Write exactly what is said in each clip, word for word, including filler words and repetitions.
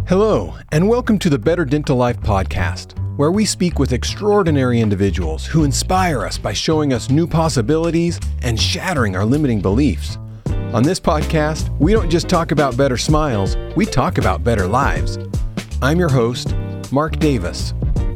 Hello, and welcome to the Better Dental Life podcast, where we speak with extraordinary individuals who inspire us by showing us new possibilities and shattering our limiting beliefs. On this podcast, we don't just talk about better smiles, we talk about better lives. I'm your host, Mark Davis.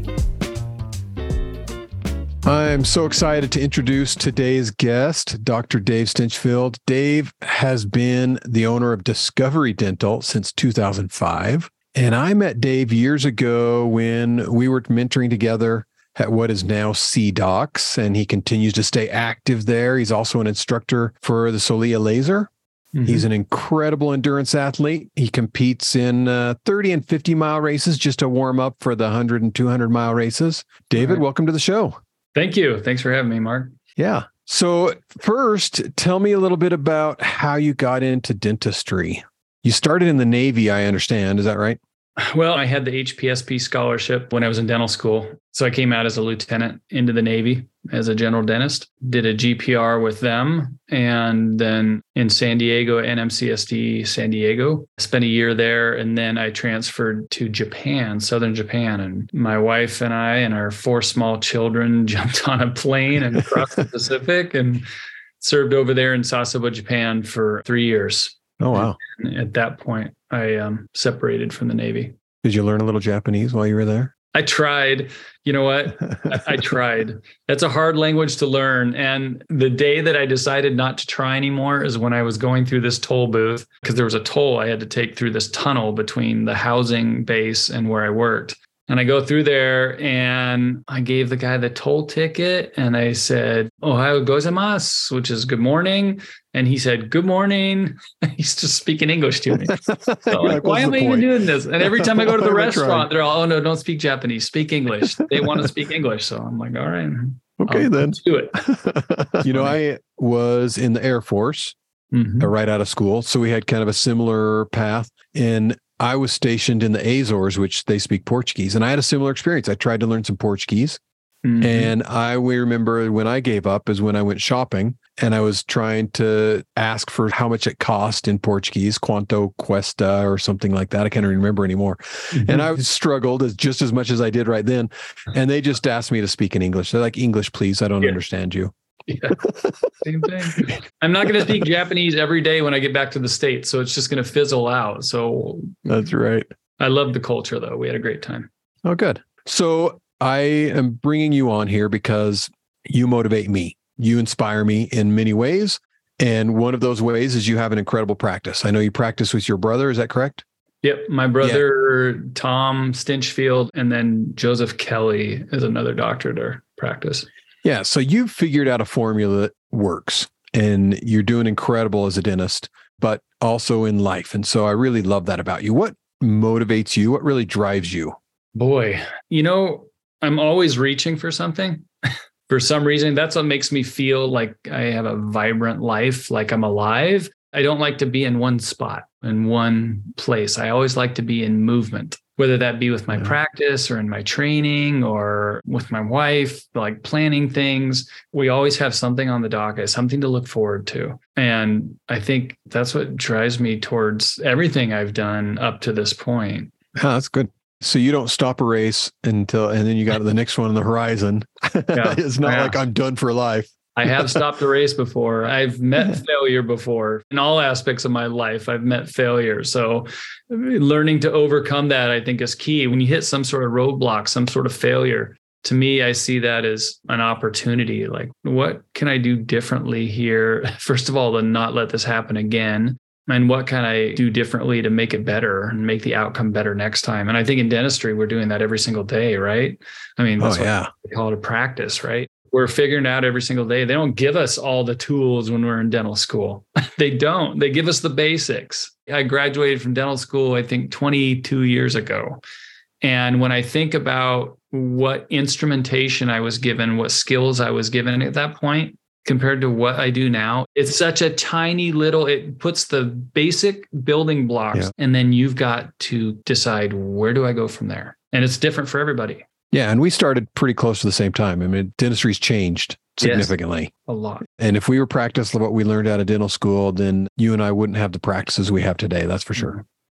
I'm so excited to introduce today's guest, Doctor Dave Stinchfield. Dave has been the owner of Discovery Dental since two thousand five. And I met Dave years ago when we were mentoring together at what is now C-Docs, and he continues to stay active there. He's also an instructor for the Solia Laser. Mm-hmm. He's an incredible endurance athlete. He competes in uh, thirty and fifty mile races just to warm up for the one hundred and two hundred mile races. David, right. Welcome to the show. Thank you. Thanks for having me, Mark. Yeah. So first, tell me a little bit about how you got into dentistry. You started in the Navy, I understand. Is that right? Well, I had the H P S P scholarship when I was in dental school. So I came out as a lieutenant into the Navy as a general dentist, did a G P R with them. And then in San Diego, N M C S D San Diego, spent a year there. And then I transferred to Japan, Southern Japan. And my wife and I and our four small children jumped on a plane and crossed the Pacific and served over there in Sasebo, Japan for three years. Oh, wow. And at that point, I um, separated from the Navy. Did you learn a little Japanese while you were there? I tried. You know what? I, I tried. That's a hard language to learn. And the day that I decided not to try anymore is when I was going through this toll booth, because there was a toll I had to take through this tunnel between the housing base and where I worked. And I go through there and I gave the guy the toll ticket and I said, "Ohayo gozaimasu," which is good morning. And he said, "Good morning." He's just speaking English to me. So I'm like, why am I even doing this? And every time I go to the restaurant, they're all, "Oh no, don't speak Japanese, speak English." They want to speak English. So I'm like, all right. Okay, I'll, then. Let's do it. You know, I was in the Air Force mm-hmm. uh, right out of school. So we had kind of a similar path. And I was stationed in the Azores, which they speak Portuguese. And I had a similar experience. I tried to learn some Portuguese. Mm-hmm. And I remember when I gave up is when I went shopping and I was trying to ask for how much it cost in Portuguese, quanto cuesta or something like that. I can't remember anymore. Mm-hmm. And I struggled as just as much as I did right then. And they just asked me to speak in English. They're like, "English, please. I don't yeah. understand you." Yeah, same thing. I'm not going to speak Japanese every day when I get back to the States. So it's just going to fizzle out. So that's right. I love the culture, though. We had a great time. Oh, good. So I am bringing you on here because you motivate me. You inspire me in many ways. And one of those ways is you have an incredible practice. I know you practice with your brother. Is that correct? Yep. My brother, yeah. Tom Stinchfield, and then Joseph Kelly is another doctor at our practice. Yeah. So you've figured out a formula that works and you're doing incredible as a dentist, but also in life. And so I really love that about you. What motivates you? What really drives you? Boy, you know, I'm always reaching for something. For some reason, that's what makes me feel like I have a vibrant life, like I'm alive. I don't like to be in one spot, in one place. I always like to be in movement, whether that be with my yeah. practice or in my training or with my wife, like planning things. We always have something on the docket, something to look forward to. And I think that's what drives me towards everything I've done up to this point. Oh, that's good. So you don't stop a race until, and then you got the next one on the horizon. Yeah, it's not yeah. like I'm done for life. I have stopped a race before. I've met failure before in all aspects of my life. I've met failure. So learning to overcome that, I think, is key. When you hit some sort of roadblock, some sort of failure, to me, I see that as an opportunity. Like, what can I do differently here? First of all, to not let this happen again. And what can I do differently to make it better and make the outcome better next time? And I think in dentistry, we're doing that every single day, right? I mean, that's oh, yeah. what we call it a practice, right? We're figuring out every single day. They don't give us all the tools when we're in dental school. They don't. They give us the basics. I graduated from dental school, I think twenty-two years ago. And when I think about what instrumentation I was given, what skills I was given at that point, compared to what I do now, it's such a tiny little, it puts the basic building blocks. Yeah. And then you've got to decide, where do I go from there? And it's different for everybody. Yeah. And we started pretty close to the same time. I mean, dentistry's changed significantly. Yes, a lot. And if we were practicing what we learned out of dental school, then you and I wouldn't have the practices we have today. That's for sure.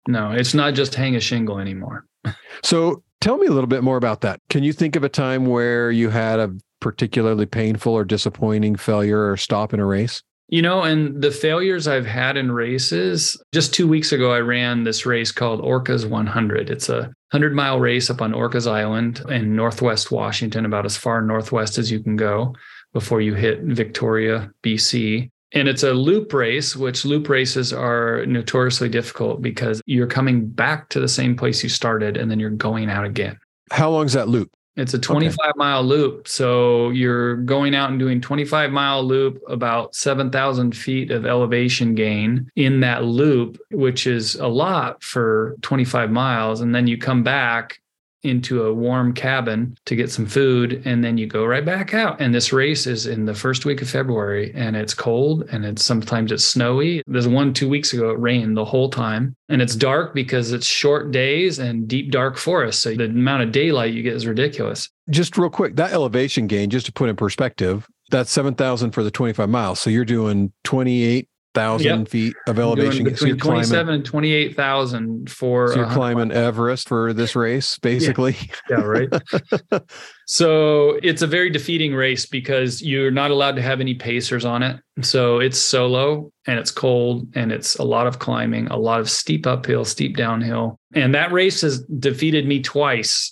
No, it's not just hang a shingle anymore. So tell me a little bit more about that. Can you think of a time where you had a particularly painful or disappointing failure or stop in a race? You know, and the failures I've had in races, just two weeks ago, I ran this race called Orcas one hundred. It's a hundred mile race up on Orcas Island in Northwest Washington, about as far northwest as you can go before you hit Victoria, B C. And it's a loop race, which loop races are notoriously difficult because you're coming back to the same place you started and then you're going out again. How long is that loop? It's a twenty-five mile loop. So you're going out and doing twenty-five mile loop, about seven thousand feet of elevation gain in that loop, which is a lot for twenty-five miles. And then you come back into a warm cabin to get some food, and then you go right back out. And this race is in the first week of February, and it's cold, and it's sometimes it's snowy. There's one two weeks ago, it rained the whole time, and it's dark because it's short days and deep dark forest. So the amount of daylight you get is ridiculous. Just real quick, that elevation gain, just to put in perspective, that's seven thousand for the twenty-five miles. So you're doing twenty-eight thousand yep. feet of elevation. Between so twenty-seven climbing, and twenty-eight thousand for. So you're climbing miles. Everest for this race, basically. Yeah, yeah right. So it's a very defeating race because you're not allowed to have any pacers on it. So it's solo and it's cold and it's a lot of climbing, a lot of steep uphill, steep downhill. And that race has defeated me twice.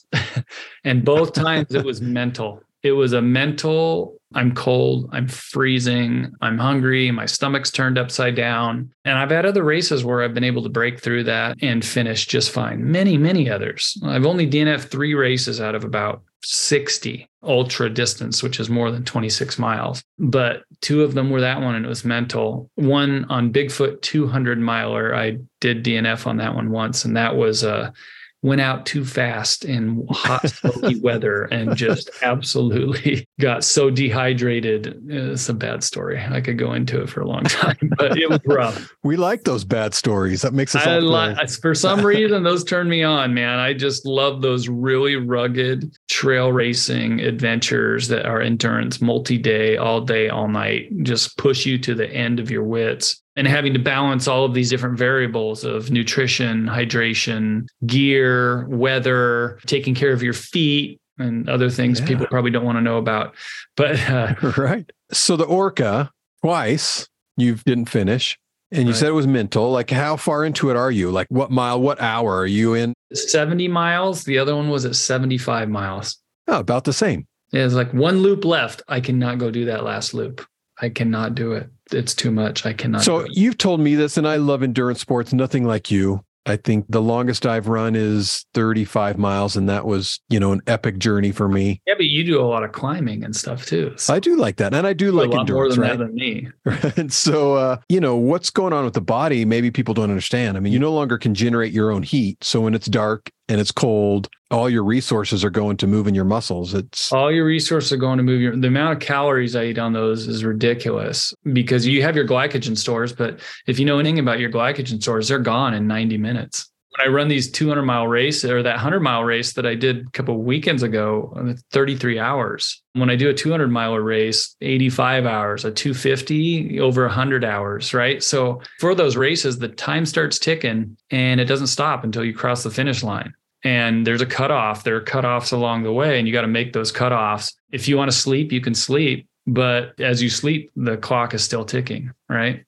And both times it was mental. It was a mental, I'm cold, I'm freezing, I'm hungry, my stomach's turned upside down. And I've had other races where I've been able to break through that and finish just fine. Many, many others. I've only D N F'd three races out of about sixty ultra distance, which is more than twenty-six miles. But two of them were that one, and it was mental. One on Bigfoot two hundred miler, I did D N F on that one once, and that was a uh, went out too fast in hot, smoky weather and just absolutely got so dehydrated. It's a bad story. I could go into it for a long time, but it was rough. We like those bad stories. That makes us I all li- For some reason, those turn me on, man. I just love those really rugged trail racing adventures that are endurance, multi-day, all day, all night, just push you to the end of your wits. And having to balance all of these different variables of nutrition, hydration, gear, weather, taking care of your feet, and other things yeah. people probably don't want to know about. But uh, right. So the Orca, twice you didn't finish. And you right. said it was mental. Like, how far into it are you? Like, what mile, what hour are you in? seventy miles. The other one was at seventy-five miles. Oh, about the same. Yeah, it's like one loop left. I cannot go do that last loop. I cannot do it. It's too much. I cannot. So you've told me this, and I love endurance sports, nothing like you. I think the longest I've run is thirty-five miles, and that was, you know, an epic journey for me. Yeah, but you do a lot of climbing and stuff too. So I do like that, and I do you like a lot endurance, more than right? that than me. And so, uh, you know, what's going on with the body? Maybe people don't understand. I mean, you no longer can generate your own heat. So when it's dark and it's cold, all your resources are going to moving your muscles. It's all your resources are going to move your, the amount of calories I eat on those is ridiculous because you have your glycogen stores, but if you know anything about your glycogen stores, they're gone in ninety minutes. When I run these two hundred mile race or that one hundred mile race that I did a couple of weekends ago, thirty-three hours. When I do a two hundred miler race, eighty-five hours, a two fifty, over one hundred hours, right? So for those races, the time starts ticking and it doesn't stop until you cross the finish line. And there's a cutoff. There are cutoffs along the way, and you got to make those cutoffs. If you want to sleep, you can sleep. But as you sleep, the clock is still ticking, right?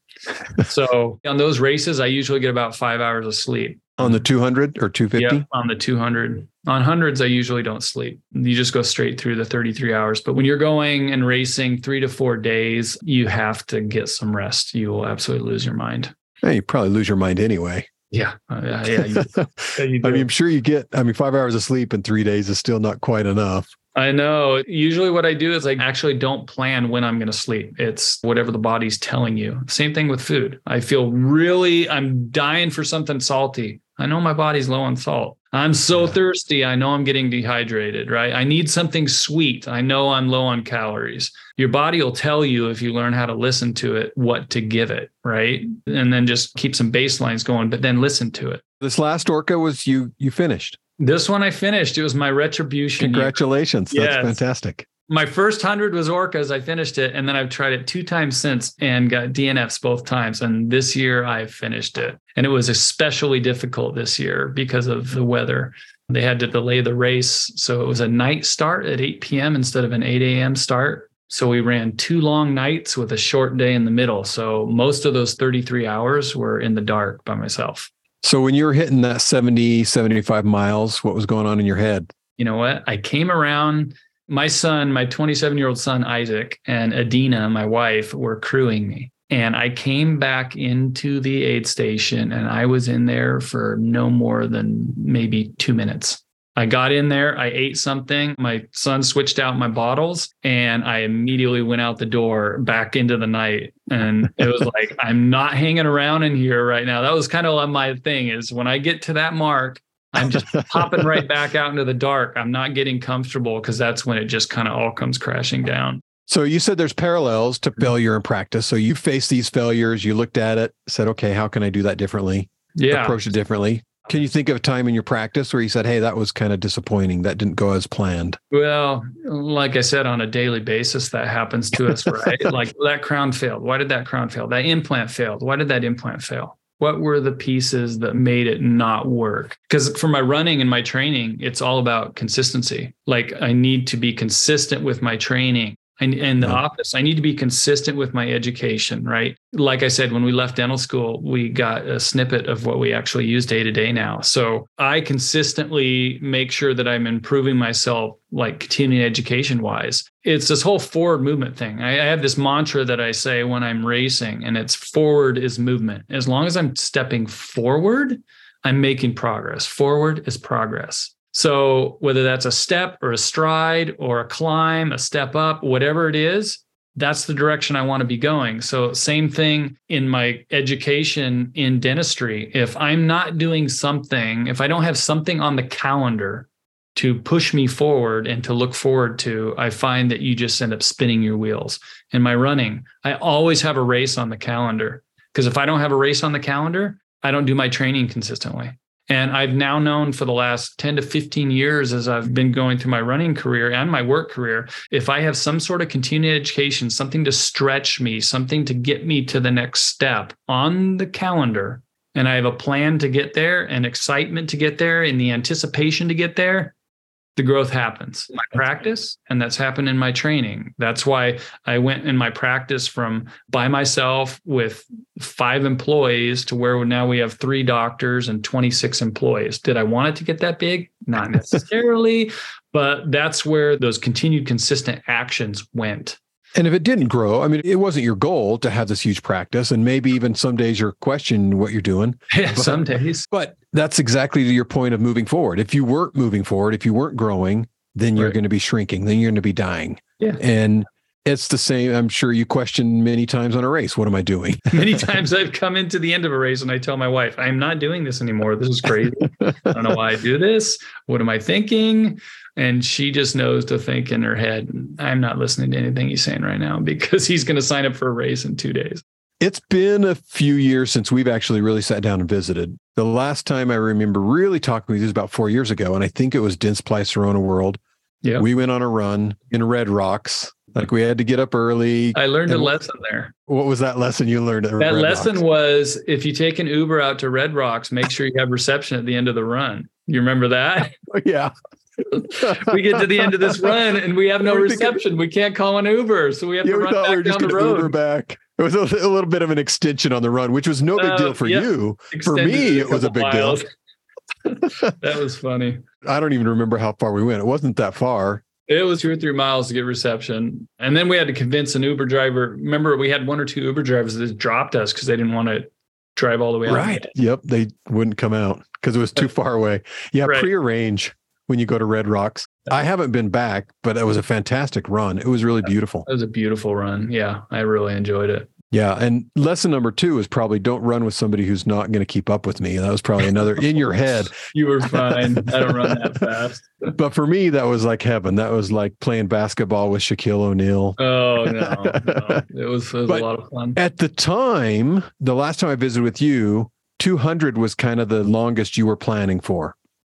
So on those races, I usually get about five hours of sleep. On the two hundred or two fifty? Yeah, on the two hundred. On hundreds, I usually don't sleep. You just go straight through the thirty-three hours. But when you're going and racing three to four days, you have to get some rest. You will absolutely lose your mind. Yeah, you probably lose your mind anyway. Yeah. Uh, yeah. yeah, you, yeah you I mean, I'm sure you get, I mean, five hours of sleep in three days is still not quite enough. I know. Usually what I do is I actually don't plan when I'm going to sleep. It's whatever the body's telling you. Same thing with food. I feel really, I'm dying for something salty. I know my body's low on salt. I'm so yeah. thirsty. I know I'm getting dehydrated, right? I need something sweet. I know I'm low on calories. Your body will tell you, if you learn how to listen to it, what to give it, right? And then just keep some baselines going, but then listen to it. This last Orca was you, you finished. This one I finished. It was my retribution. Congratulations. Year. That's yes. fantastic. My first hundred was Orcas. I finished it. And then I've tried it two times since and got D N Fs both times. And this year I finished it. And it was especially difficult this year because of the weather. They had to delay the race. So it was a night start at eight p.m. instead of an eight a.m. start. So we ran two long nights with a short day in the middle. So most of those thirty-three hours were in the dark by myself. So when you were hitting that seventy, seventy-five miles, what was going on in your head? You know what? I came around. My son, my twenty-seven-year-old son, Isaac, and Adina, my wife, were crewing me. And I came back into the aid station and I was in there for no more than maybe two minutes. I got in there, I ate something. My son switched out my bottles and I immediately went out the door back into the night. And it was like, I'm not hanging around in here right now. That was kind of my thing is when I get to that mark, I'm just popping right back out into the dark. I'm not getting comfortable because that's when it just kind of all comes crashing down. So you said there's parallels to failure in practice. So you faced these failures, you looked at it, said, okay, how can I do that differently? Yeah. Approach it differently. Can you think of a time in your practice where you said, hey, that was kind of disappointing. That didn't go as planned? Well, like I said, on a daily basis, that happens to us, right? Like that crown failed. Why did that crown fail? That implant failed. Why did that implant fail? What were the pieces that made it not work? Because for my running and my training, it's all about consistency. Like I need to be consistent with my training. And in the office, I need to be consistent with my education, right? Like I said, when we left dental school, we got a snippet of what we actually use day to day now. So I consistently make sure that I'm improving myself, like continuing education wise. It's this whole forward movement thing. I, I have this mantra that I say when I'm racing, and it's forward is movement. As long as I'm stepping forward, I'm making progress. Forward is progress. So whether that's a step or a stride or a climb, a step up, whatever it is, that's the direction I want to be going. So same thing in my education in dentistry. If I'm not doing something, if I don't have something on the calendar to push me forward and to look forward to, I find that you just end up spinning your wheels. In my running, I always have a race on the calendar because if I don't have a race on the calendar, I don't do my training consistently. And I've now known for the last ten to fifteen years as I've been going through my running career and my work career, if I have some sort of continuing education, something to stretch me, something to get me to the next step on the calendar, and I have a plan to get there and excitement to get there and the anticipation to get there, the growth happens. My practice, and that's happened in my training. That's why I went in my practice from by myself with five employees to where now we have three doctors and twenty-six employees. Did I want it to get that big? Not necessarily, but that's where those continued consistent actions went. And if it didn't grow, I mean, it wasn't your goal to have this huge practice. And maybe even some days you're questioning what you're doing. Yeah, but, some days. But that's exactly to your point of moving forward. If you weren't moving forward, if you weren't growing, then you're right. going to be shrinking. Then you're going to be dying. Yeah. And it's the same. I'm sure you question many times on a race. What am I doing? Many times I've come into the end of a race and I tell my wife, I'm not doing this anymore. This is crazy. I don't know why I do this. What am I thinking? And she just knows to think in her head, I'm not listening to anything he's saying right now because he's going to sign up for a race in two days. It's been a few years since we've actually really sat down and visited. The last time I remember really talking with you was about four years ago. And I think it was Dentsply Sirona World. Yeah. We went on a run in Red Rocks. Like we had to get up early. I learned a lesson there. What was that lesson you learned at That Red lesson Rocks? was if you take an Uber out to Red Rocks, make sure you have reception at the end of the run. You remember that? Yeah. We get to the end of this run and we have no reception. We can't call an Uber. So we have yeah, to we run thought back we were just down the gonna road. Uber back. It was a, a little bit of an extension on the run, which was no big Uh, deal for yep. you. Extended For me, it was a couple big miles. deal. That was funny. I don't even remember how far we went. It wasn't that far. It was two or three miles to get reception. And then we had to convince an Uber driver. Remember, we had one or two Uber drivers that dropped us because they didn't want to drive all the way out. Right. Yep. They wouldn't come out because it was too far away. Yeah. Right. Prearrange when you go to Red Rocks. I haven't been back, but it was a fantastic run. It was really beautiful. It was a beautiful run. Yeah. I really enjoyed it. Yeah. And lesson number two is probably don't run with somebody who's not going to keep up with me. That was probably another in your head. You were fine. I don't run that fast. But for me, that was like heaven. That was like playing basketball with Shaquille O'Neal. Oh, no, no. It was, it was a lot of fun. At the time, the last time I visited with you, two hundred was kind of the longest you were planning for.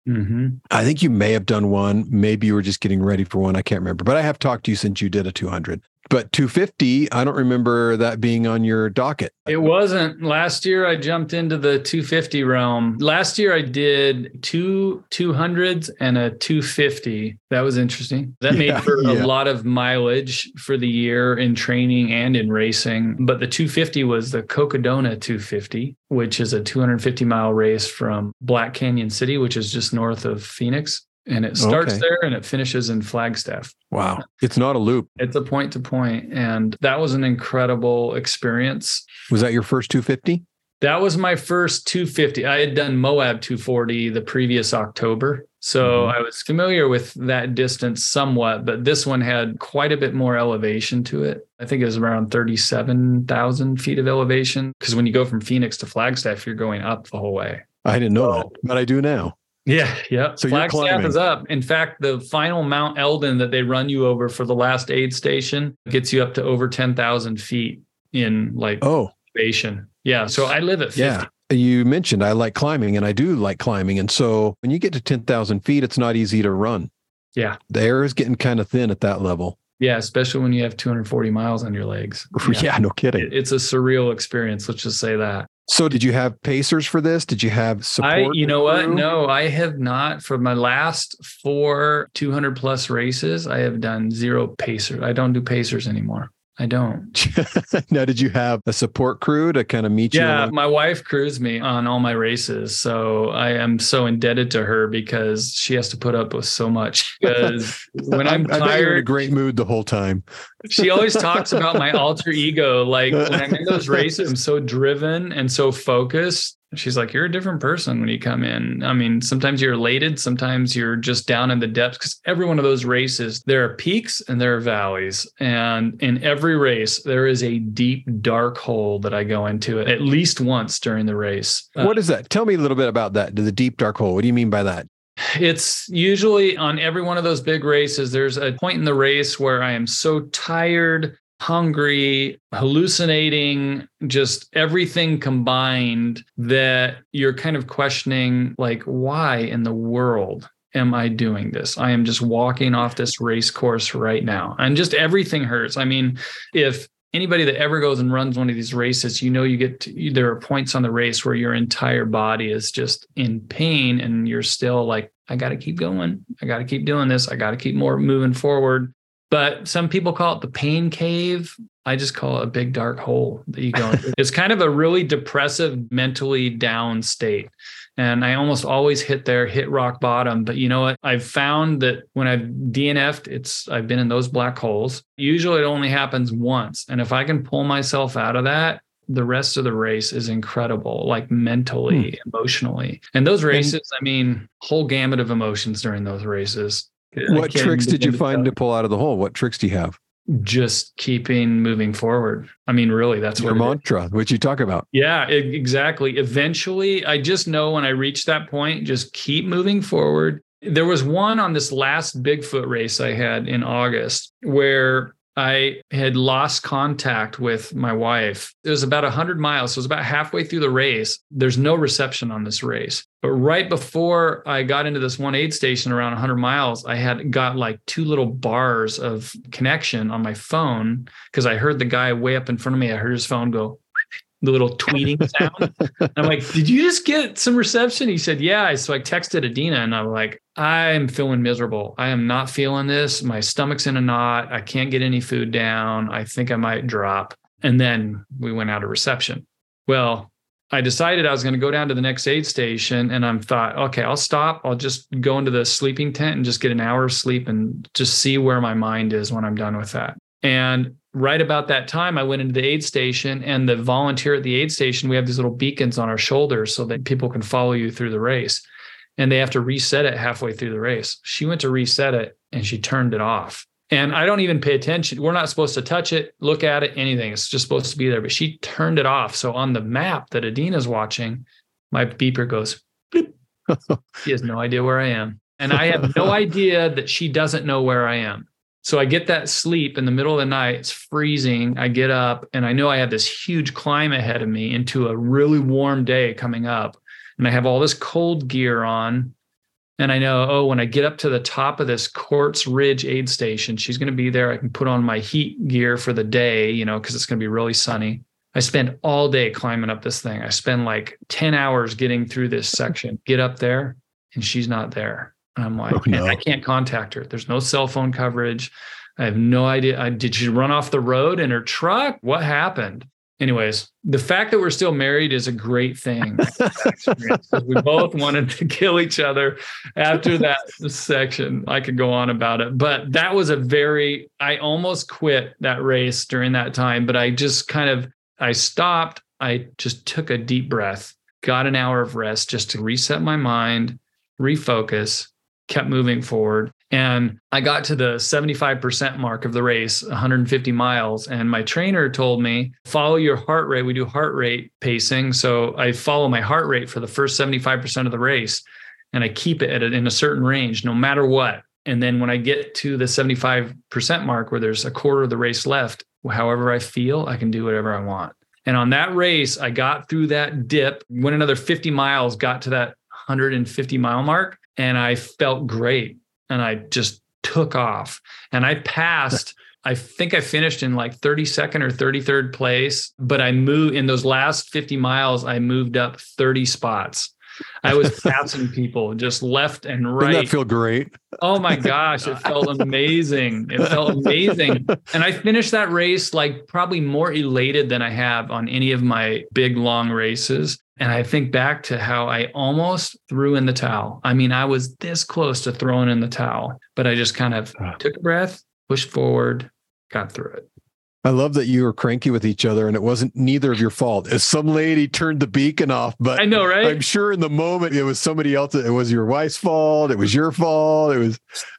Mm-hmm. I think you may have done one. Maybe you were just getting ready for one. I can't remember, but I have talked to you since you did a two hundred. But two fifty, I don't remember that being on your docket. It wasn't. Last year, I jumped into the two fifty realm. Last year, I did two two hundreds and a two fifty. That was interesting. That Yeah, made for yeah. a lot of mileage for the year in training and in racing. But the two fifty was the Cocodona two fifty, which is a two hundred fifty mile race from Black Canyon City, which is just north of Phoenix. And it starts Okay. there and it finishes in Flagstaff. Wow. It's not a loop. It's a point to point, and that was an incredible experience. Was that your first two fifty? That was my first two fifty. I had done Moab two forty the previous October. So Mhm. I was familiar with that distance somewhat, but this one had quite a bit more elevation to it. I think it was around thirty-seven thousand feet of elevation. Because when you go from Phoenix to Flagstaff, you're going up the whole way. I didn't know So- that, but I do now. Yeah, yeah. So you're Flagstaff climbing. is up. In fact, the final Mount Eldon that they run you over for the last aid station gets you up to over ten thousand feet in like Oh, elevation. Yeah. So I live at fifty. yeah. You mentioned I like climbing, and I do like climbing. And so when you get to ten thousand feet, it's not easy to run. Yeah. The air is getting kind of thin at that level. Yeah. Especially when you have two hundred forty miles on your legs. Yeah, no kidding. It- It's a surreal experience. Let's just say that. So did you have pacers for this? Did you have support? I, you know what? crew? No, I have not. For my last four two hundred plus races, I have done zero pacers. I don't do pacers anymore. I don't. Now, did you have a support crew to kind of meet you? Yeah, along- my wife crews me on all my races. So I am so indebted to her because she has to put up with so much. Because when I'm I bet you're in a tired, great mood the whole time. she always talks about my alter ego. Like when I'm in those races, I'm so driven and so focused. She's like, you're a different person when you come in. I mean, sometimes you're elated. Sometimes you're just down in the depths, because every one of those races, there are peaks and there are valleys. And in every race, there is a deep, dark hole that I go into at least once during the race. Uh, What is that? Tell me a little bit about that. The deep dark hole. What do you mean by that? It's usually on every one of those big races, there's a point in the race where I am so tired, hungry, hallucinating, just everything combined, that you're kind of questioning, like, why in the world am I doing this? I am just walking off this race course right now. And just everything hurts. I mean, if anybody that ever goes and runs one of these races, you know, you get to, there are points on the race where your entire body is just in pain and you're still like, I got to keep going. I got to keep doing this. I got to keep more moving forward. But some people call it the pain cave. I just call it a big dark hole that you go into. It's kind of a really depressive, mentally down state. And I almost always hit there, hit rock bottom. But you know what? I've found that when I've D N F'd, it's I've been in those black holes. Usually it only happens once. And if I can pull myself out of that, the rest of the race is incredible, like mentally, hmm. emotionally. And those races, I mean, whole gamut of emotions during those races. What tricks did you find to pull out of the hole? What tricks do you have? Just keeping moving forward. I mean, really, that's your what mantra, which you talk about. Yeah, e- exactly. Eventually, I just know when I reach that point, just keep moving forward. There was one on this last Bigfoot race I had in August where I had lost contact with my wife. It was about one hundred miles. So it was about halfway through the race. There's no reception on this race. But right before I got into this one aid station around one hundred miles, I had got like two little bars of connection on my phone because I heard the guy way up in front of me. I heard his phone go, the little tweeting sound. I'm like, did you just get some reception? He said, yeah. So I texted Adina and I'm like, I'm feeling miserable. I am not feeling this. My stomach's in a knot. I can't get any food down. I think I might drop. And then we went out of reception. Well, I decided I was going to go down to the next aid station and I thought, okay, I'll stop. I'll just go into the sleeping tent and just get an hour of sleep and just see where my mind is when I'm done with that. And right about that time, I went into the aid station, and the volunteer at the aid station, we have these little beacons on our shoulders so that people can follow you through the race. And they have to reset it halfway through the race. She went to reset it and she turned it off. And I don't even pay attention. We're not supposed to touch it, look at it, anything. It's just supposed to be there. But she turned it off. So on the map that Adina's watching, my beeper goes, bleep. She has no idea where I am. And I have no idea that she doesn't know where I am. So I get that sleep in the middle of the night. It's freezing. I get up and I know I have this huge climb ahead of me into a really warm day coming up. And I have all this cold gear on. And I know, oh, when I get up to the top of this Quartz Ridge aid station, she's going to be there. I can put on my heat gear for the day, you know, because it's going to be really sunny. I spend all day climbing up this thing. I spend like ten hours getting through this section, get up there, and she's not there. And I'm like, oh, no. And I can't contact her. There's no cell phone coverage. I have no idea. I, did she run off the road in her truck? What happened? Anyways, the fact that we're still married is a great thing. We both wanted to kill each other after that section. I could go on about it, but that was a very, I almost quit that race during that time, but I just kind of, I stopped. I just took a deep breath, got an hour of rest just to reset my mind, refocus, kept moving forward. And I got to the seventy-five percent mark of the race, one hundred fifty miles. And my trainer told me, follow your heart rate. We do heart rate pacing. So I follow my heart rate for the first seventy-five percent of the race. And I keep it at a, in a certain range, no matter what. And then when I get to the seventy-five percent mark where there's a quarter of the race left, however I feel, I can do whatever I want. And on that race, I got through that dip, went another fifty miles, got to that one hundred fifty mile mark. And I felt great. And I just took off and I passed. I think I finished in like thirty-second or thirty-third place, but I moved in those last fifty miles. I moved up thirty spots. I was passing people just left and right. Didn't that feel great? Oh my gosh. It felt amazing. It felt amazing. And I finished that race like probably more elated than I have on any of my big, long races. And I think back to how I almost threw in the towel. I mean, I was this close to throwing in the towel, but I just kind of took a breath, pushed forward, got through it. I love that you were cranky with each other and it wasn't neither of your fault. As some lady turned the beacon off, but I know, right? I'm sure in the moment it was somebody else. It was your wife's fault. It was your fault. It was.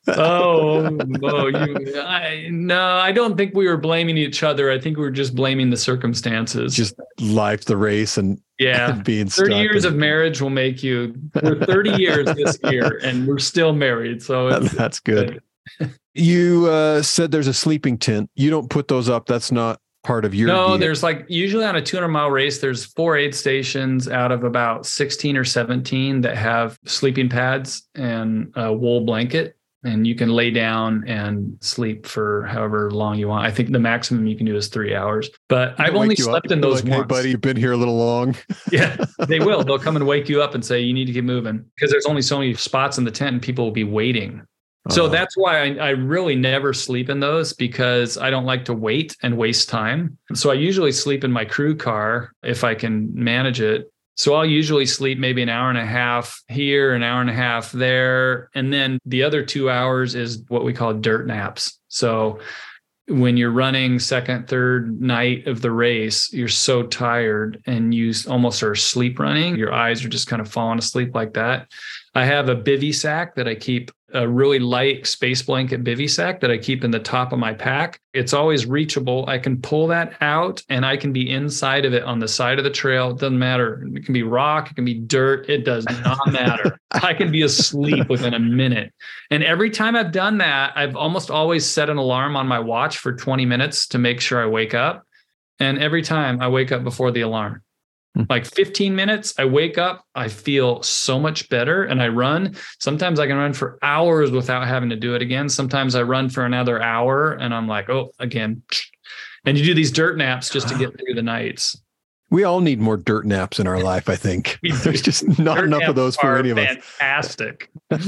oh, oh, you, I, no, I don't think we were blaming each other. I think we were just blaming the circumstances. Just life, the race, and yeah, and being thirty stuck years and, of marriage will make you. We're thirty years this year, and we're still married. So it's, that's good. good. You uh, said there's a sleeping tent. You don't put those up. That's not part of your. No, gear. There's like usually on a two hundred mile race, there's four aid stations out of about sixteen or seventeen that have sleeping pads and a wool blanket. And you can lay down and sleep for however long you want. I think the maximum you can do is three hours. But I've only slept in those like, once. Hey, buddy, you've been here a little long. Yeah, they will. They'll come and wake you up and say, you need to get moving. Because there's only so many spots in the tent and people will be waiting. So uh-huh. that's why I, I really never sleep in those because I don't like to wait and waste time. So I usually sleep in my crew car if I can manage it. So I'll usually sleep maybe an hour and a half here, an hour and a half there. And then the other two hours is what we call dirt naps. So when you're running second, third night of the race, you're so tired and you almost are sleep running. Your eyes are just kind of falling asleep like that. I have a bivy sack that I keep, a really light space blanket bivy sack that I keep in the top of my pack. It's always reachable. I can pull that out and I can be inside of it on the side of the trail. It doesn't matter. It can be rock. It can be dirt. It does not matter. I can be asleep within a minute. And every time I've done that, I've almost always set an alarm on my watch for twenty minutes to make sure I wake up. And every time I wake up before the alarm. Like fifteen minutes, I wake up, I feel so much better and I run. Sometimes I can run for hours without having to do it again. Sometimes I run for another hour and I'm like, oh, again. And you do these dirt naps just to get through the nights. We all need more dirt naps in our life, I think. There's just not dirt enough of those for any of us. Fantastic.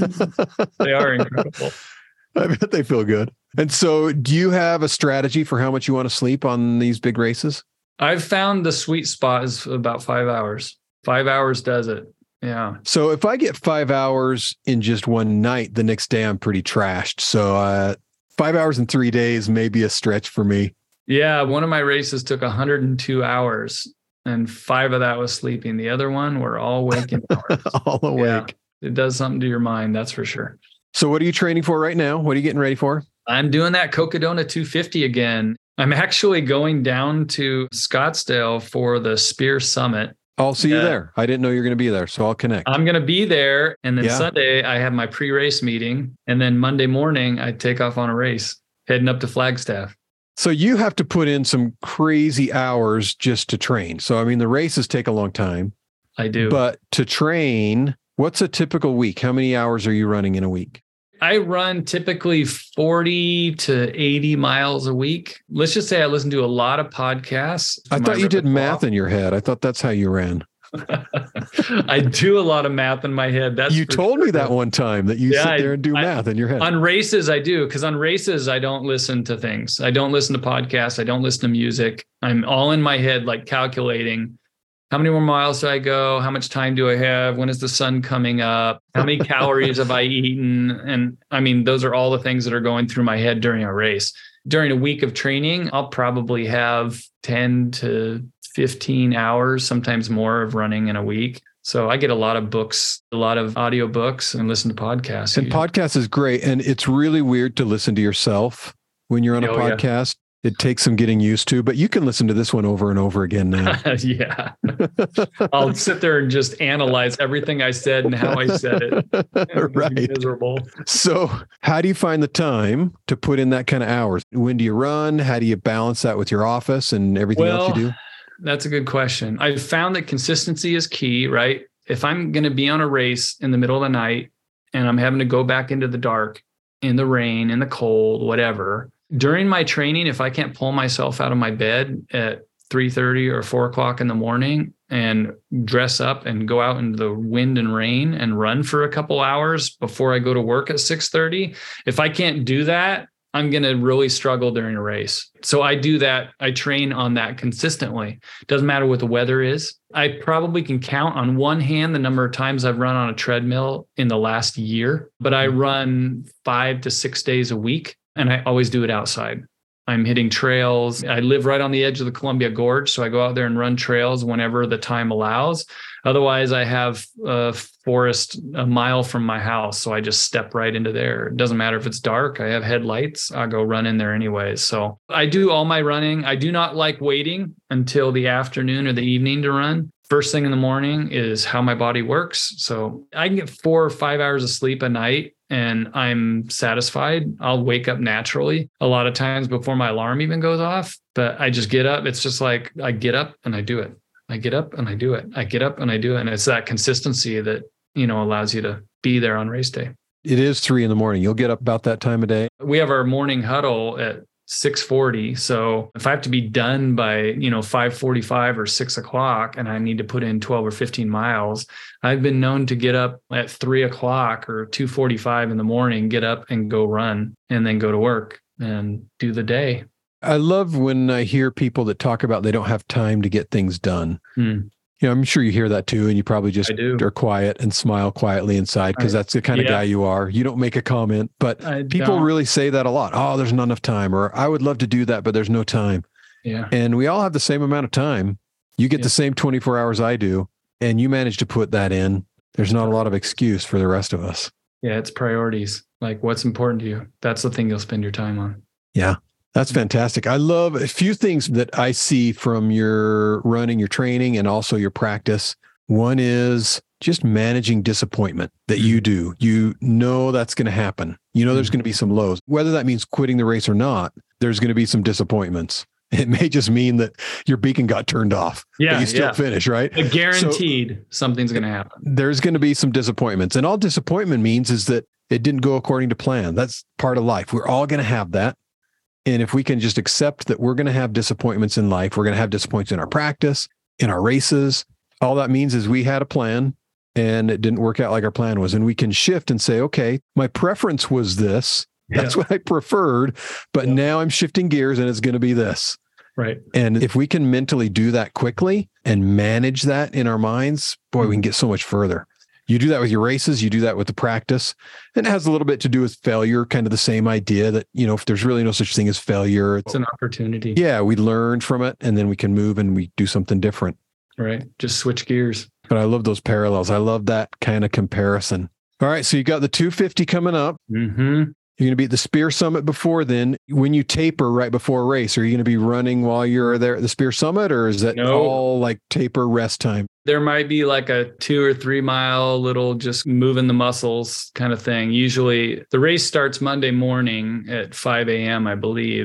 They are incredible. I bet they feel good. And so do you have a strategy for how much you want to sleep on these big races? I've found the sweet spot is about five hours. Five hours does it. Yeah. So if I get five hours in just one night, the next day I'm pretty trashed. So uh, five hours in three days may be a stretch for me. Yeah. One of my races took one hundred two hours and five of that was sleeping. The other one were all waking hours. All awake. Yeah, it does something to your mind. That's for sure. So what are you training for right now? What are you getting ready for? I'm doing that Cocodona two fifty again. I'm actually going down to Scottsdale for the Spear Summit. I'll see you uh, there. I didn't know you were going to be there, so I'll connect. I'm going to be there. And then yeah. Sunday, I have my pre-race meeting. And then Monday morning, I take off on a race, heading up to Flagstaff. So you have to put in some crazy hours just to train. So, I mean, the races take a long time. I do. But to train, What's a typical week? How many hours are you running in a week? I run typically forty to eighty miles a week. Let's just say I listen to a lot of podcasts. I thought you did math in your head. I thought that's how you ran. I do a lot of math in my head. That's you told sure. me that one time that you yeah, sit there and do I, math in your head. On races, I do. Because on races, I don't listen to things. I don't listen to podcasts. I don't listen to music. I'm all in my head, like calculating how many more miles do I go? How much time do I have? When is the sun coming up? How many calories have I eaten? And I mean, those are all the things that are going through my head during a race. During a week of training, I'll probably have ten to fifteen hours, sometimes more, of running in a week. So I get a lot of books, a lot of audio books, and listen to podcasts. And podcasts is great. And it's really weird to listen to yourself when you're on a oh, podcast. Yeah. It takes some getting used to, but you can listen to this one over and over again now. Yeah. I'll sit there and just analyze everything I said and how I said it. Right. Miserable. So how do you find the time to put in that kind of hours? When do you run? How do you balance that with your office and everything well, else you do? That's a good question. I've found that consistency is key, right? If I'm going to be on a race in the middle of the night and I'm having to go back into the dark, in the rain, in the cold, whatever, during my training, if I can't pull myself out of my bed at three thirty or four o'clock in the morning and dress up and go out into the wind and rain and run for a couple hours before I go to work at six thirty, if I can't do that, I'm going to really struggle during a race. So I do that. I train on that consistently. Doesn't matter what the weather is. I probably can count on one hand the number of times I've run on a treadmill in the last year, but I run five to six days a week. And I always do it outside. I'm hitting trails. I live right on the edge of the Columbia Gorge, so I go out there and run trails whenever the time allows. Otherwise, I have a forest a mile from my house, so I just step right into there. It doesn't matter if it's dark. I have headlights. I'll go run in there anyways. So I do all my running. I do not like waiting until the afternoon or the evening to run. First thing in the morning is how my body works. So I can get four or five hours of sleep a night and I'm satisfied. I'll wake up naturally a lot of times before my alarm even goes off, but I just get up. It's just like I get up and I do it. I get up and I do it. I get up and I do it. And it's that consistency that, you know, allows you to be there on race day. It is three in the morning. You'll get up about that time of day. We have our morning huddle at six forty. So if I have to be done by, you know, five forty-five or six o'clock and I need to put in twelve or fifteen miles, I've been known to get up at three o'clock or two forty-five in the morning, get up and go run and then go to work and do the day. I love when I hear people that talk about they don't have time to get things done. Hmm. You know, I'm sure you hear that too, and you probably just are quiet and smile quietly inside because that's the kind of yeah. guy you are. You don't make a comment, but I people don't. really say that a lot. Oh, there's not enough time, or I would love to do that, but there's no time. Yeah. And we all have the same amount of time. You get yeah. the same twenty-four hours I do, and you manage to put that in. There's not a lot of excuse for the rest of us. Yeah, it's priorities. Like what's important to you. That's the thing you'll spend your time on. Yeah. That's fantastic. I love a few things that I see from your running, your training, and also your practice. One is just managing disappointment that you do. You know that's going to happen. You know there's going to be some lows. Whether that means quitting the race or not, there's going to be some disappointments. It may just mean that your beacon got turned off. Yeah, but you still yeah. finish, right? But guaranteed so, something's going to happen. There's going to be some disappointments. And all disappointment means is that it didn't go according to plan. That's part of life. We're all going to have that. And if we can just accept that we're going to have disappointments in life, we're going to have disappointments in our practice, in our races. All that means is we had a plan and it didn't work out like our plan was. And we can shift and say, okay, my preference was this. Yeah. That's what I preferred. But yeah. now I'm shifting gears and it's going to be this. Right. And if we can mentally do that quickly and manage that in our minds, boy, mm-hmm. we can get so much further. You do that with your races, you do that with the practice. And it has a little bit to do with failure, kind of the same idea that, you know, if there's really no such thing as failure, it's an opportunity. Yeah, we learn from it and then we can move and we do something different. Right. Just switch gears. But I love those parallels. I love that kind of comparison. All right. So you got the two fifty coming up. Mm-hmm. You're going to be at the Spear Summit before then. When you taper right before a race, are you going to be running while you're there at the Spear Summit, or is that no. all like taper rest time? There might be like a two or three mile little just moving the muscles kind of thing. Usually the race starts Monday morning at five a.m., I believe.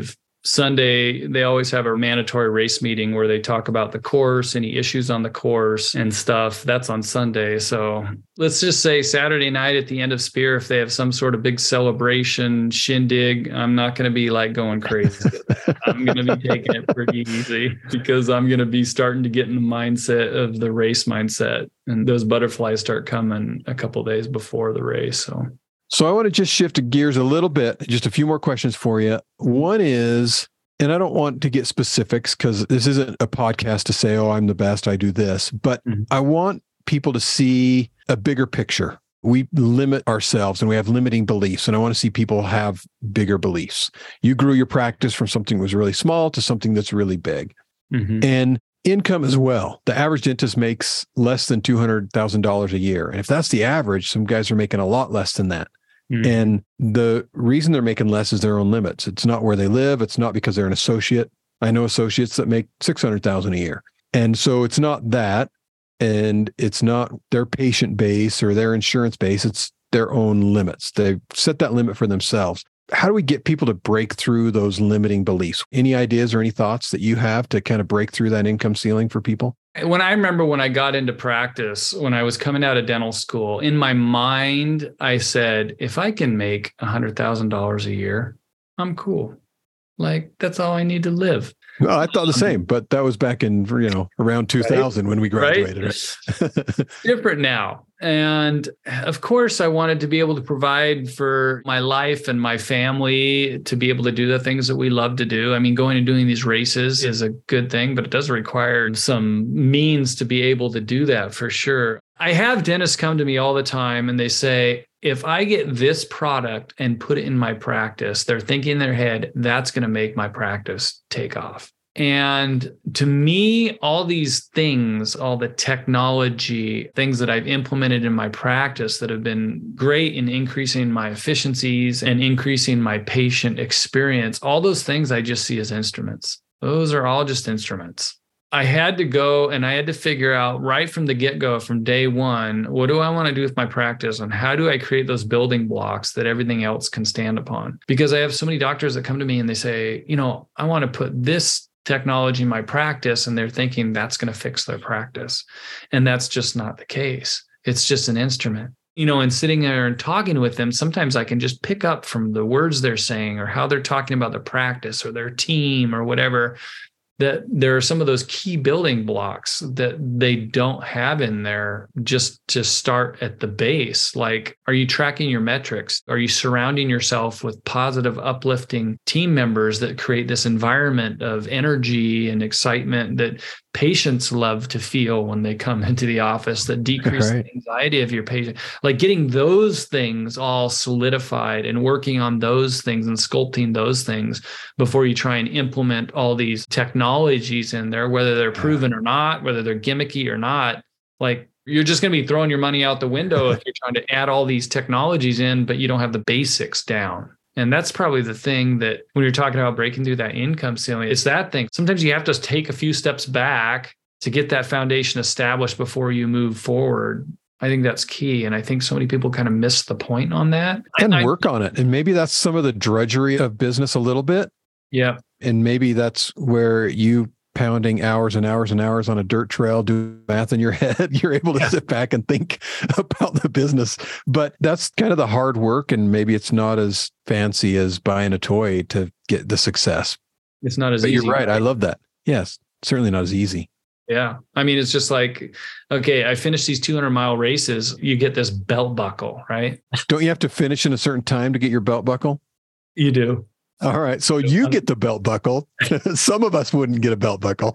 Sunday, they always have a mandatory race meeting where they talk about the course, any issues on the course and stuff. That's on Sunday. So let's just say Saturday night at the end of Spear, if they have some sort of big celebration shindig, I'm not going to be like going crazy. I'm going to be taking it pretty easy because I'm going to be starting to get in the mindset of the race mindset. And those butterflies start coming a couple of days before the race. So. So I want to just shift gears a little bit, just a few more questions for you. One is, and I don't want to get specifics because this isn't a podcast to say, oh, I'm the best, I do this, but mm-hmm. I want people to see a bigger picture. We limit ourselves and we have limiting beliefs, and I want to see people have bigger beliefs. You grew your practice from something that was really small to something that's really big. Mm-hmm. And income as well. The average dentist makes less than two hundred thousand dollars a year. And if that's the average, some guys are making a lot less than that. Mm. And the reason they're making less is their own limits. It's not where they live. It's not because they're an associate. I know associates that make six hundred thousand dollars a year. And so it's not that, and it's not their patient base or their insurance base. It's their own limits. They've set that limit for themselves. How do we get people to break through those limiting beliefs? Any ideas or any thoughts that you have to kind of break through that income ceiling for people? When I remember when I got into practice, when I was coming out of dental school, in my mind, I said, if I can make one hundred thousand dollars a year, I'm cool. Like, that's all I need to live. Well, I thought the same, but that was back in, you know, around two thousand right? when we graduated. Right? Right? Different now. And of course, I wanted to be able to provide for my life and my family, to be able to do the things that we love to do. I mean, going and doing these races is a good thing, but it does require some means to be able to do that for sure. I have dentists come to me all the time and they say, if I get this product and put it in my practice, they're thinking in their head, that's going to make my practice take off. And to me, all these things, all the technology, things that I've implemented in my practice that have been great in increasing my efficiencies and increasing my patient experience, all those things I just see as instruments. Those are all just instruments. I had to go and I had to figure out right from the get-go, from day one, what do I want to do with my practice and how do I create those building blocks that everything else can stand upon? Because I have so many doctors that come to me and they say, you know, I want to put this technology in my practice, and they're thinking that's going to fix their practice. And that's just not the case. It's just an instrument. You know, and sitting there and talking with them, sometimes I can just pick up from the words they're saying or how they're talking about their practice or their team or whatever, that there are some of those key building blocks that they don't have in there just to start at the base. Like, are you tracking your metrics? Are you surrounding yourself with positive, uplifting team members that create this environment of energy and excitement that patients love to feel when they come into the office, that decrease right. the anxiety of your patient? Like, getting those things all solidified and working on those things and sculpting those things before you try and implement all these technologies in there, whether they're proven or not, whether they're gimmicky or not. Like, you're just going to be throwing your money out the window if you're trying to add all these technologies in, but you don't have the basics down. And that's probably the thing that when you're talking about breaking through that income ceiling, it's that thing. Sometimes you have to take a few steps back to get that foundation established before you move forward. I think that's key. And I think so many people kind of miss the point on that. And I, work on it. And maybe that's some of the drudgery of business a little bit. Yeah. And maybe that's where you pounding hours and hours and hours on a dirt trail, do math in your head, you're able to yeah. sit back and think about the business. But that's kind of the hard work. And maybe it's not as fancy as buying a toy to get the success. It's not as but easy. You're right. I love that. Yes. Certainly not as easy. Yeah. I mean, it's just like, okay, I finished these two hundred mile races. You get this belt buckle, right? Don't you have to finish in a certain time to get your belt buckle? You do. All right. So you get the belt buckle. Some of us wouldn't get a belt buckle.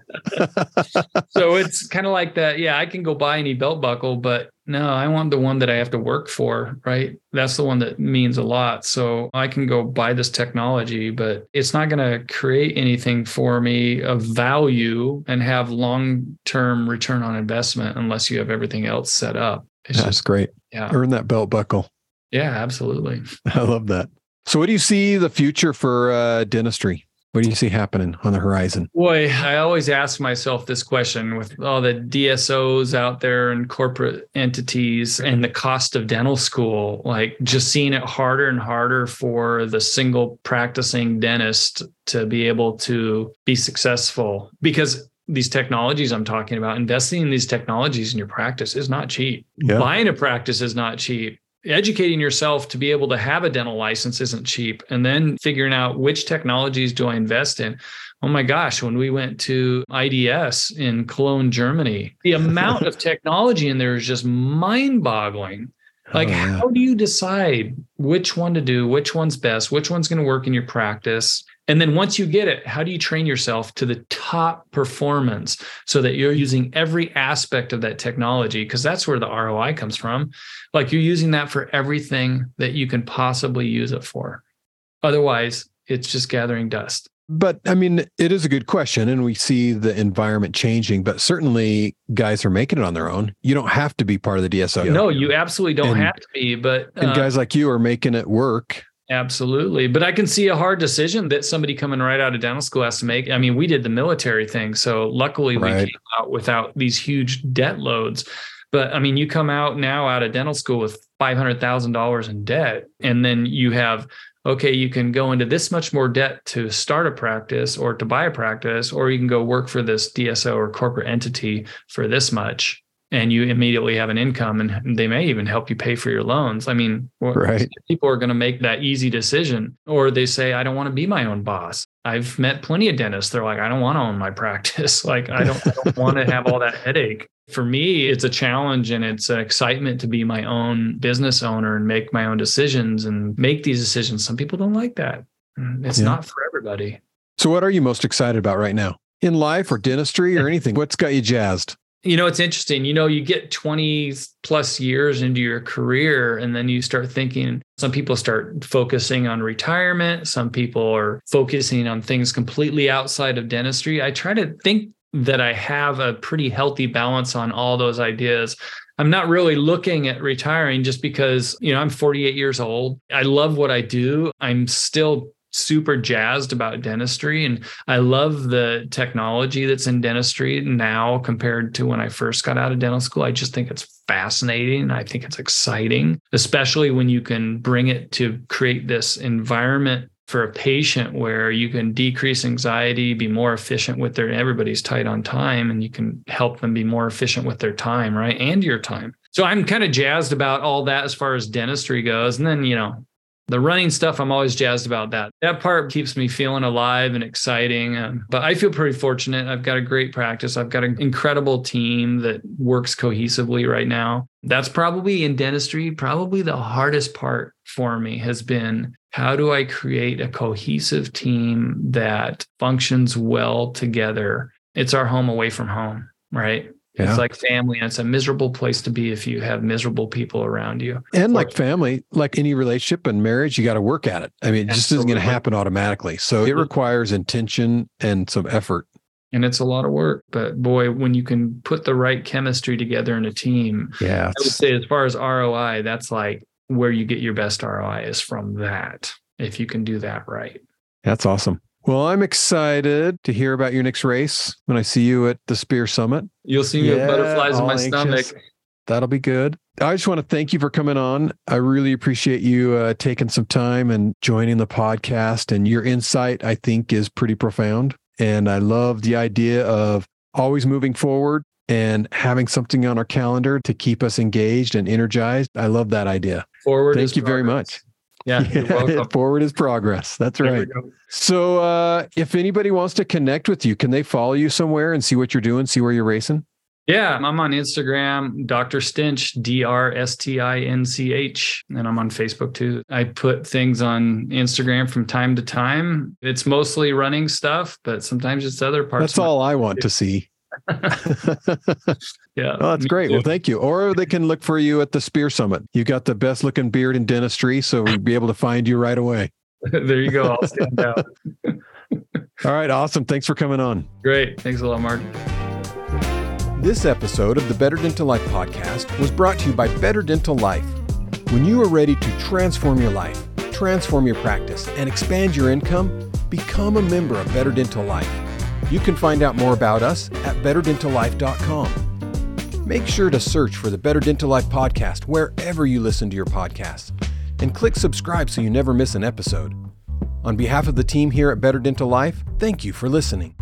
So it's kind of like that. Yeah, I can go buy any belt buckle, but no, I want the one that I have to work for, right? That's the one that means a lot. So I can go buy this technology, but it's not going to create anything for me of value and have long-term return on investment unless you have everything else set up. It's That's just, great. Yeah. Earn that belt buckle. Yeah, absolutely. I love that. So what do you see the future for uh, dentistry? What do you see happening on the horizon? Boy, I always ask myself this question with all the D S Os out there and corporate entities and the cost of dental school, like just seeing it harder and harder for the single practicing dentist to be able to be successful. Because these technologies I'm talking about, investing in these technologies in your practice is not cheap. Yeah. Buying a practice is not cheap. Educating yourself to be able to have a dental license isn't cheap. And then figuring out which technologies do I invest in. Oh my gosh, when we went to I D S in Cologne, Germany, the amount of technology in there is just mind-boggling. Like, oh, yeah. How do you decide which one to do, which one's best, which one's going to work in your practice? And then once you get it, how do you train yourself to the top performance so that you're using every aspect of that technology? Because that's where the R O I comes from. Like you're using that for everything that you can possibly use it for. Otherwise, it's just gathering dust. But I mean, it is a good question, and we see the environment changing, but certainly guys are making it on their own. You don't have to be part of the D S O. No, you absolutely don't and, have to be, but uh, and guys like you are making it work. Absolutely. But I can see a hard decision that somebody coming right out of dental school has to make. I mean, we did the military thing. So luckily right. we came out without these huge debt loads. But I mean, you come out now out of dental school with five hundred thousand dollars in debt. And then you have, okay, you can go into this much more debt to start a practice or to buy a practice, or you can go work for this D S O or corporate entity for this much. And you immediately have an income, and they may even help you pay for your loans. I mean, right. People are going to make that easy decision, or they say, I don't want to be my own boss. I've met plenty of dentists. They're like, I don't want to own my practice. Like, I don't, I don't want to have all that headache. For me, it's a challenge and it's an excitement to be my own business owner and make my own decisions and make these decisions. Some people don't like that. It's yeah. not for everybody. So what are you most excited about right now in life or dentistry or anything? What's got you jazzed? You know, it's interesting. You know, you get twenty plus years into your career and then you start thinking, some people start focusing on retirement. Some people are focusing on things completely outside of dentistry. I try to think that I have a pretty healthy balance on all those ideas. I'm not really looking at retiring just because, you know, I'm forty-eight years old. I love what I do. I'm still super jazzed about dentistry. And I love the technology that's in dentistry now compared to when I first got out of dental school. I just think it's fascinating. I think it's exciting, especially when you can bring it to create this environment for a patient where you can decrease anxiety, be more efficient with their, everybody's tight on time, and you can help them be more efficient with their time, right? And your time. So I'm kind of jazzed about all that as far as dentistry goes. And then, you know, the running stuff, I'm always jazzed about that. That part keeps me feeling alive and exciting. Um, but I feel pretty fortunate. I've got a great practice. I've got an incredible team that works cohesively right now. That's probably in dentistry, probably the hardest part for me has been, how do I create a cohesive team that functions well together? It's our home away from home, right? Yeah. It's like family, and it's a miserable place to be if you have miserable people around you. And like family, like any relationship and marriage, you got to work at it. I mean, it just isn't going to happen automatically. So it requires intention and some effort. And it's a lot of work. But boy, when you can put the right chemistry together in a team, yeah, I would say as far as R O I, that's like where you get your best R O I is from that, if you can do that right. That's awesome. Well, I'm excited to hear about your next race when I see you at the Spear Summit. You'll see me yeah, with butterflies in my anxious. stomach. That'll be good. I just want to thank you for coming on. I really appreciate you uh, taking some time and joining the podcast. And your insight, I think, is pretty profound. And I love the idea of always moving forward and having something on our calendar to keep us engaged and energized. I love that idea. Forward. Thank you progress. very much. Yeah, yeah you're welcome. Forward is progress. That's right. So uh, if anybody wants to connect with you, can they follow you somewhere and see what you're doing, see where you're racing? Yeah, I'm on Instagram, Doctor Stinch, D R S T I N C H, and I'm on Facebook too. I put things on Instagram from time to time. It's mostly running stuff, but sometimes it's other parts. That's all I want to see. Yeah. Oh, that's great. Too. Well, thank you. Or they can look for you at the Spear Summit. You got the best looking beard in dentistry, so we'll be able to find you right away. There you go. I'll stand out. All right. Awesome. Thanks for coming on. Great. Thanks a lot, Mark. This episode of the Better Dental Life podcast was brought to you by Better Dental Life. When you are ready to transform your life, transform your practice, and expand your income, become a member of Better Dental Life. You can find out more about us at better dental life dot com. Make sure to search for the Better Dental Life podcast wherever you listen to your podcasts, and click subscribe so you never miss an episode. On behalf of the team here at Better Dental Life, thank you for listening.